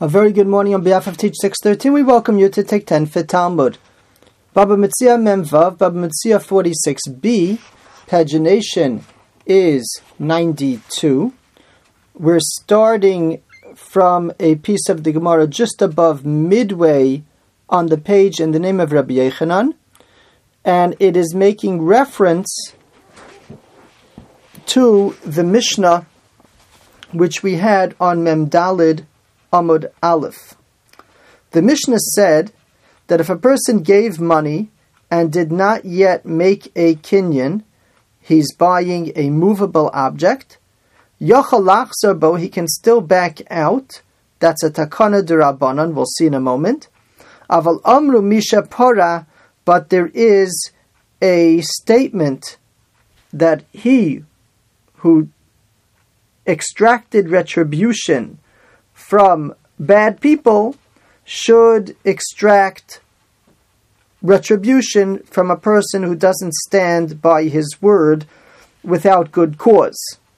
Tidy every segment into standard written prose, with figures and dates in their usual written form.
A very good morning on behalf of Teach 613. We welcome you to take 10 Fit Talmud. Baba Metzia Memvav, Baba Metzia 46b, pagination is 92. We're starting from a piece of the Gemara just above midway on the page in the name of Rabbi Yechanan, and it is making reference to the Mishnah which we had on Mem Dalid Amud Aleph. The Mishnah said that if a person gave money and did not yet make a kinyan, he's buying a movable object. Yochel lachzor bo, he can still back out. That's a takana d'Rabbanan, we'll see in a moment. Aval amru misha pora, but there is a statement that he who extracted retribution from bad people should extract retribution from a person who doesn't stand by his word without good cause.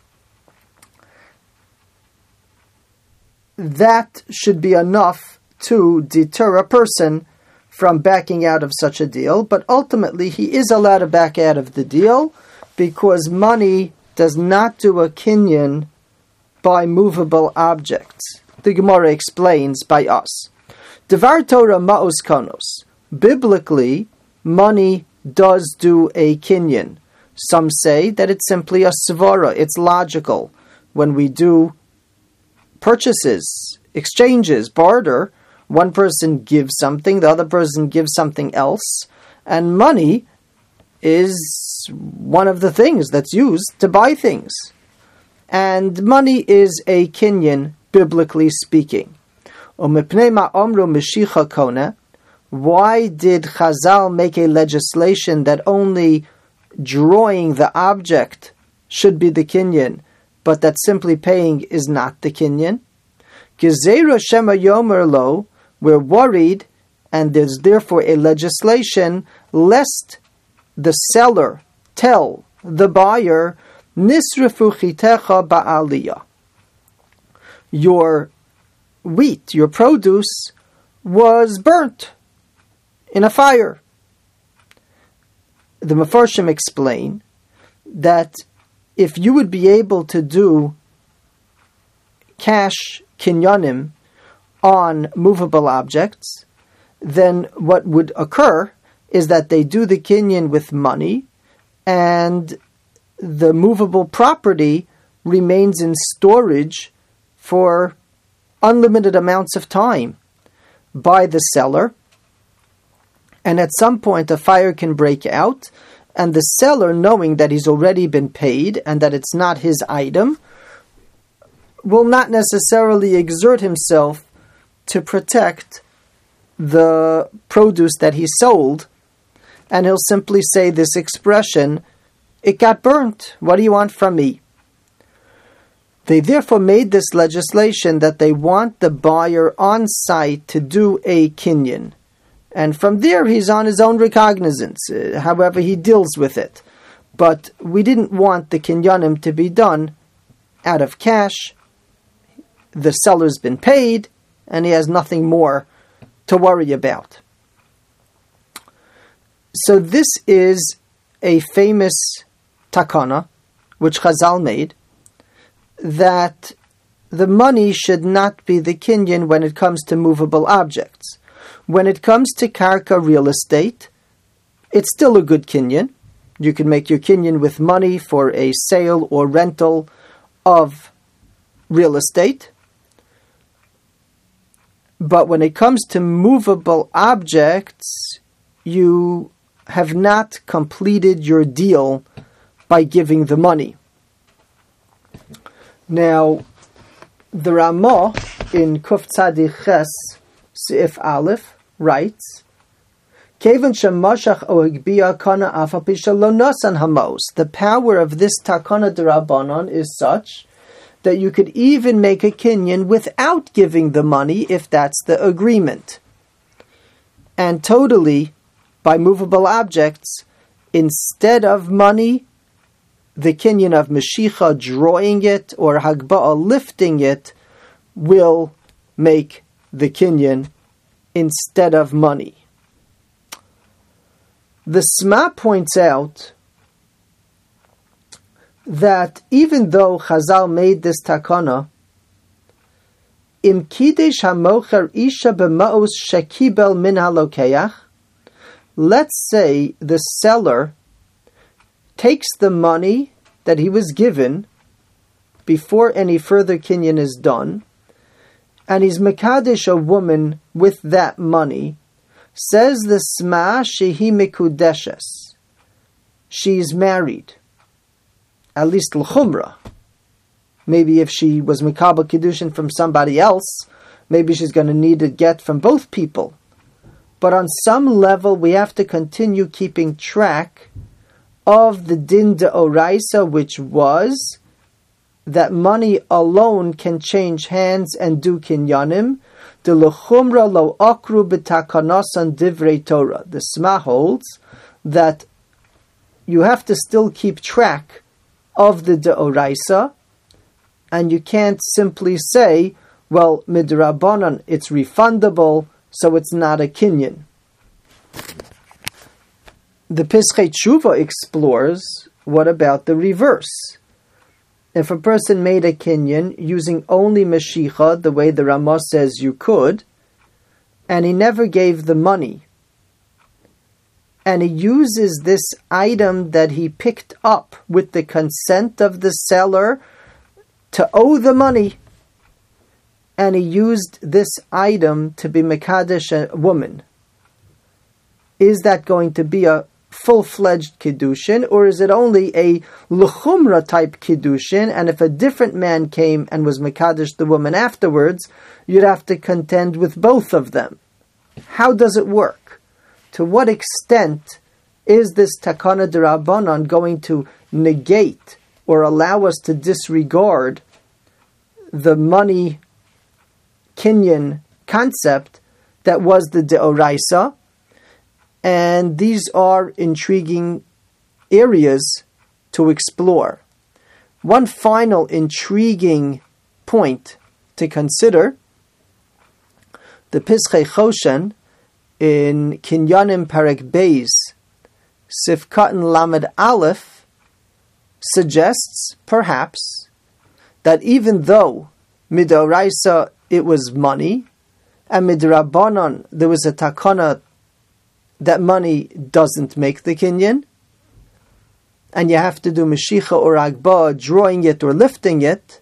That should be enough to deter a person from backing out of such a deal, but ultimately he is allowed to back out of the deal because money does not do a kinyan by movable objects. The Gemara explains by us. Devar Torah ma'os konos. Biblically, money does do a kinyan. Some say that it's simply a svara. It's logical. When we do purchases, exchanges, barter, one person gives something, the other person gives something else, and money is one of the things that's used to buy things. And money is a kinyan, biblically speaking. Why did Chazal make a legislation that only drawing the object should be the kinyan, but that simply paying is not the kinyan? We're worried, and there's therefore a legislation, lest the seller tell the buyer, Nisrafu chitecha ba'aliyah. Your wheat, your produce, was burnt in a fire. The Mefarshim explain that if you would be able to do cash kinyanim on movable objects, then what would occur is that they do the kinyan with money, and the movable property remains in storage for unlimited amounts of time by the seller, and at some point a fire can break out, and the seller, knowing that he's already been paid and that it's not his item, will not necessarily exert himself to protect the produce that he sold, and he'll simply say this expression, "It got burnt, what do you want from me?" They therefore made this legislation that they want the buyer on site to do a kinyan. And from there he's on his own recognizance, however he deals with it. But we didn't want the kinyanim to be done out of cash. The seller's been paid, and he has nothing more to worry about. So this is a famous takana, which Chazal made, that the money should not be the kinyan when it comes to movable objects. When it comes to karka real estate, it's still a good kinyan. You can make your kinyan with money for a sale or rental of real estate. But when it comes to movable objects, you have not completed your deal by giving the money. Now, the Ramah in Kuf Tzadich Ches Seif Aleph writes, "Kevan shemashach o higbiya kana afa pisha lo nasan hamos." The power of this takana d'Rabbanan is such that you could even make a kinyan without giving the money if that's the agreement. And totally, by movable objects, instead of money, the kinyan of Meshicha drawing it or Hagba'ah lifting it will make the kinyan instead of money. The Sma points out that even though Chazal made this takana, Im kidesh hamocher isha b'ma'os shekibel min halokeach, let's say the seller takes the money that he was given before any further kinyan is done, and he's mekadesh a woman with that money. Says the Sma shehi mikudeshes, she's married, at least l'chumra. Maybe if she was Mekabel Kiddushin from somebody else, maybe she's going to need a get from both people. But on some level, we have to continue keeping track of the din de'oraisa, which was that money alone can change hands and do kinyanim. De l'chumra lo akru b'takanasan divrei Torah. The Sma holds that you have to still keep track of the de'oraisa, and you can't simply say, well, midrabanan, it's refundable, so it's not a kinyan. The Pischei Tshuva explores, what about the reverse? If a person made a kinyan using only Mashicha, the way the Ramah says you could, and he never gave the money, and he uses this item that he picked up with the consent of the seller to owe the money, and he used this item to be Mekadesh a woman, is that going to be a full-fledged Kiddushin, or is it only a L'chumra type Kiddushin, and if a different man came and was Mekadesh the woman afterwards, you'd have to contend with both of them? How does it work? To what extent is this Takana D'Rabbanan going to negate or allow us to disregard the money kinyan concept that was the De'oraisa? And these are intriguing areas to explore. One final intriguing point to consider, the Pischei Choshen in Kinyanim Perek Beis, Sifkat Lamed Aleph, suggests, perhaps, that even though Midoraisa it was money, and Midrabanan there was a takana that money doesn't make the kinyan, and you have to do Mashicha or Agba, drawing it or lifting it,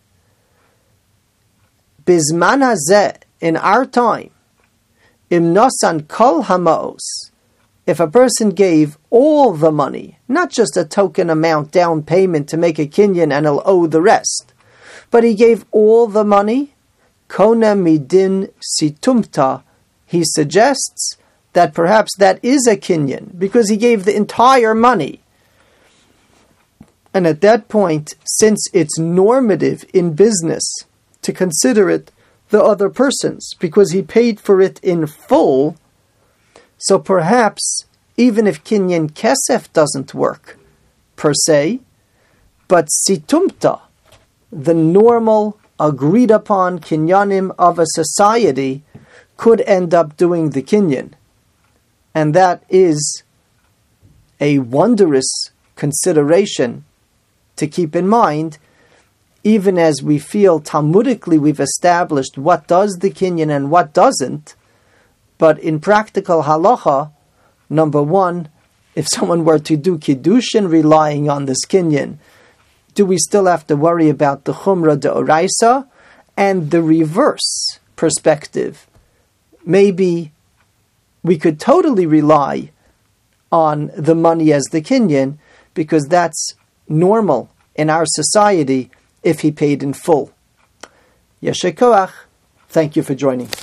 Bizman hazeh, in our time, Im nosan kol hamaos, if a person gave all the money, not just a token amount down payment to make a kinyan and he'll owe the rest, but he gave all the money, Kona midin situmta, he suggests that perhaps that is a kinyan, because he gave the entire money. And at that point, since it's normative in business to consider it the other person's, because he paid for it in full, so perhaps even if kinyan kesef doesn't work per se, but situmta, the normal agreed upon kinyanim of a society, could end up doing the kinyan. And that is a wondrous consideration to keep in mind, even as we feel Talmudically we've established what does the kinyan and what doesn't. But in practical halacha, number one, if someone were to do kiddushin relying on this kinyan, do we still have to worry about the chumra de'oraisa? And the reverse perspective, maybe we could totally rely on the money as the kinyan, because that's normal in our society if he paid in full. Yeshe koach. Thank you for joining.